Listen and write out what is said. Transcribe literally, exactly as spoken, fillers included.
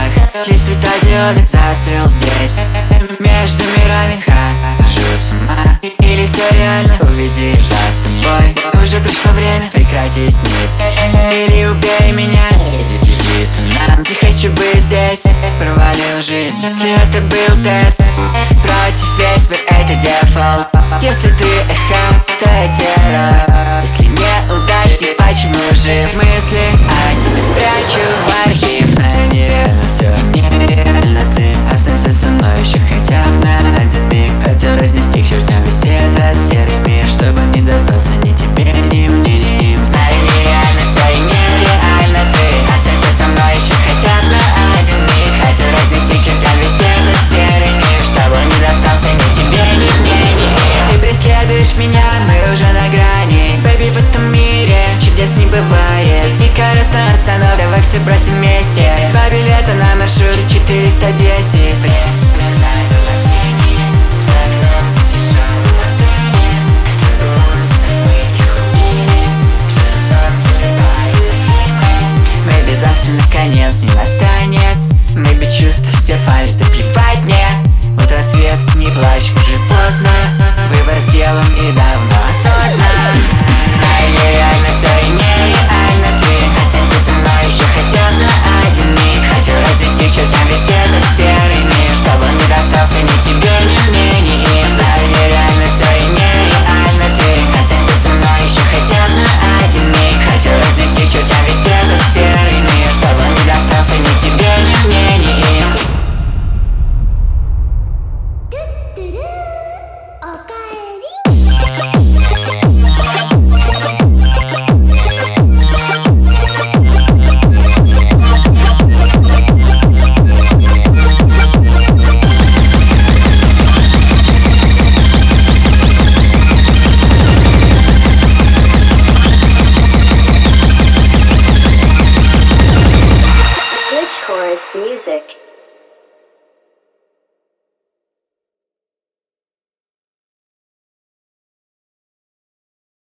как лишь светодиоды. Застрял здесь, между мирами, схожу с ума. Или все реально, уведи за собой. Уже пришло время прекратить сниться. Или убей меня, иди диссонанс. Не хочу быть здесь, провалил жизнь. Если это был тест против весь мир, это дефолт. Если ты эхо, то я террор. Если неудачник, почему жив? Мысли о тебе спрячу в архив. Знаю, нереально все, нереально ты. Останься со мной еще хотя бы на один миг. Хотел разнести к чертям весь этот серый мир, чтобы не достался ни тебе, ни мне, ни им. Знаю, нереально все и нереально ты. Останься со мной еще хотя бы на один миг. Хотел разнести к чертям весь этот серый мир, чтобы не достался ни тебе, ни мне, ни им. Ты преследуешь меня, мы уже на грани. Бэби, в этом мире чудес не бывает. И корыстная остановка, давай все бросим вместе. Два билета на маршрут четыреста десять. Бэби, завтра наконец не настанет. Мэйби, чувства все фальшь, да плевать мне. Вот рассвет, не плачь, уже поздно. Выбор сделан и давно осознан. Знаю, нереально все и нереально ты. Останься со мной еще хотя бы на один миг. Хотел разнести к чертям весь этот серый мир, чтобы он не достался ни тебе, ни мне, ни им. Знаю, нереально все и нереально ты. Останься со мной еще хотя бы на один миг. Хотел разнести к чертям весь этот серый мир, чтобы он не достался ни тебе, ни мне, ни им. Glitch Horror's music.